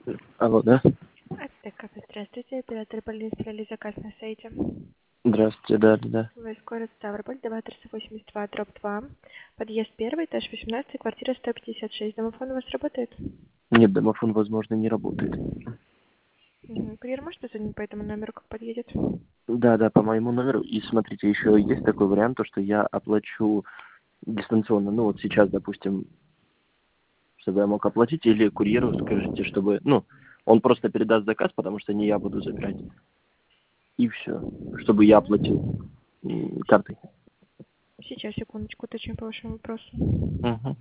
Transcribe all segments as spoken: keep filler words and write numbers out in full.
Алло, да? Аптека, здравствуйте, оператор полиции заказ на сайте. Здравствуйте, да, да, да. Войск город Ставрополь, два триста восемьдесят два, дробь два. Подъезд первый, этаж восемнадцать, квартира сто пятьдесят шесть. Домофон у вас работает? Нет, домофон, возможно, не работает. Угу. Курьер может позвонить по этому номеру, как подъедет? Да, да, по моему номеру. И смотрите, еще есть такой вариант, то, что я оплачу дистанционно. Ну, вот сейчас, допустим, чтобы я мог оплатить, или курьеру скажите, чтобы, ну, он просто передаст заказ, потому что не я буду забирать. И все, чтобы я оплатил Угу. м, картой. Сейчас, секундочку, уточню по вашему вопросу. Угу.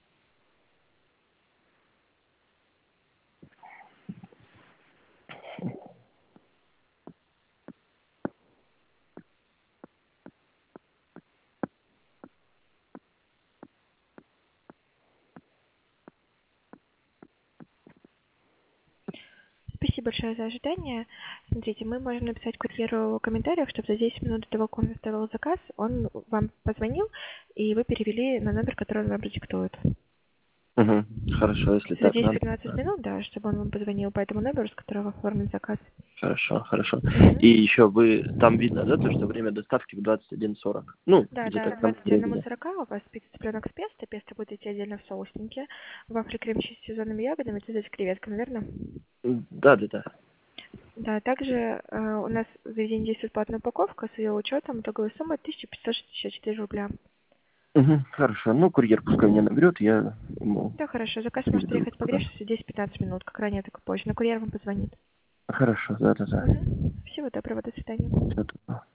Спасибо большое за ожидание. Смотрите, мы можем написать курьеру в комментариях, чтобы за десять минут до того, как он оставил заказ, он вам позвонил, и вы перевели на номер, который он вам продиктует. Угу. Хорошо, если За так надо. десять-пятнадцать минут, да, чтобы он вам позвонил по этому номеру, с которого оформлен заказ. Хорошо, хорошо. И Мгм. еще вы, там видно, да, то, что время доставки в двадцать один сорок. Ну, Да, да, где-то к в том двадцать одному времени. сорока у вас спит цыпленок с песто, песто будет идти отдельно в соусники, вафли крем-чиз с сезонными ягодами, это с креветками, верно? Да, да, да. Да, также э, у нас в заведении действует платная упаковка с ее учетом итоговой суммы тысяча пятьсот шестьдесят четыре рубля. Угу, хорошо. Ну, курьер пускай меня наберет, я ему Да, хорошо, заказ может передам. приехать по грешности десять-пятнадцать минут, как ранее, так и позже, но курьер вам позвонит. Хорошо, да, да, да. Мгм. Всего доброго, до свидания. Всё,